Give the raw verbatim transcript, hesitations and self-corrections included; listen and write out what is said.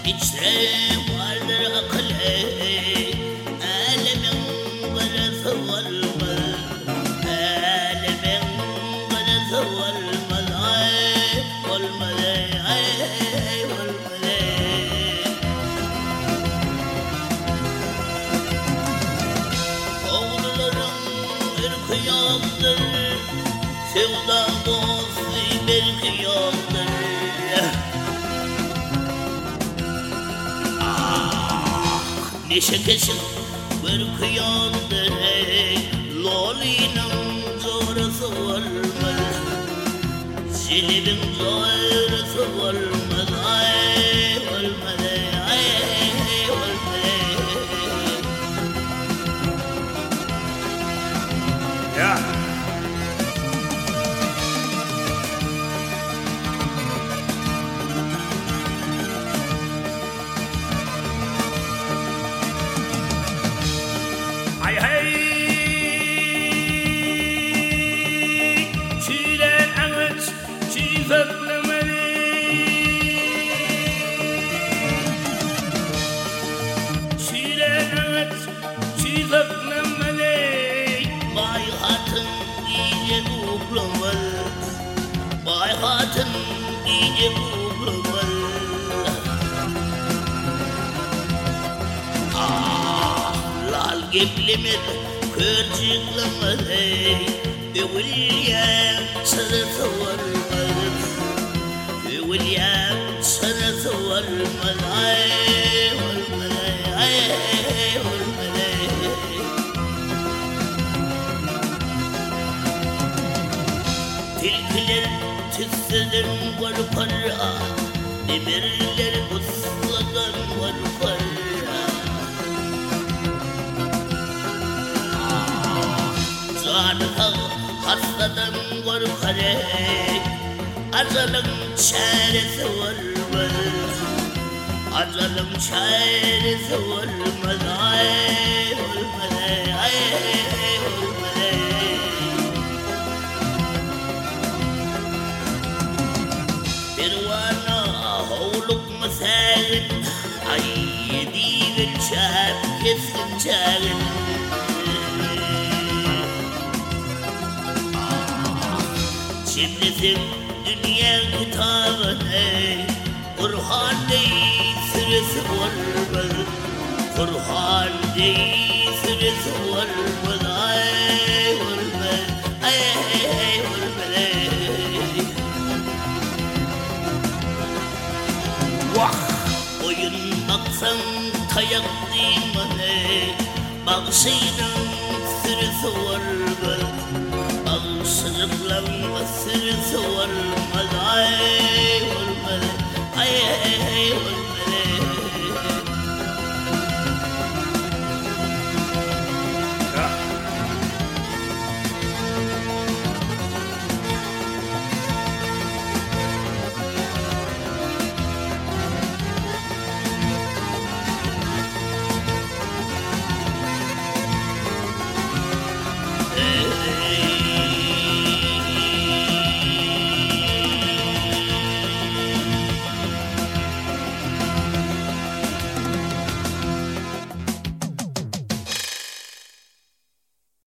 İçte vardır akıllı, elimin karası var mı? Elimin karası var mı? Ay olmadı, ay olmadı. Oğullarım ırkı yoktur, sevda dostu belki yoktur. Neşe kesin bir kıyamdır, lolinin zorası var mı? Zilibin zorası var mı? Ay olmadı, ay olmadı. Ya hey hey, çiğden ağaç çiğdemlemeli, çiğden ağaç çiğdemlemeli. Bay hatın iyice uğramalı, bay hatın iyice uğramalı. Geblimir kırcıklamadı, William sanatı varmadı, William sanatı varmadı. Ay olmadı, ay olmadı. Tilkiler tütsüden var para, demirler usladan var para. Canıha hastadan korkar, ajalın çaresi olmaz, ajalın çaresi olmaz. Ay olmadı, ay olmadı. Pervana havluk masalın, ay yediğin çap keskin çağın. Cemledim dünya kitabını, Kur'an değil süresi olmaz, Kur'an değil süresi olmaz. Ay olmaz, ay olmaz. Vah! Oyun baksan tayak dimane, Bakşıyla süresi olmaz, Sırıklanma sırası olmaz. Ay olmaz, ay olmaz.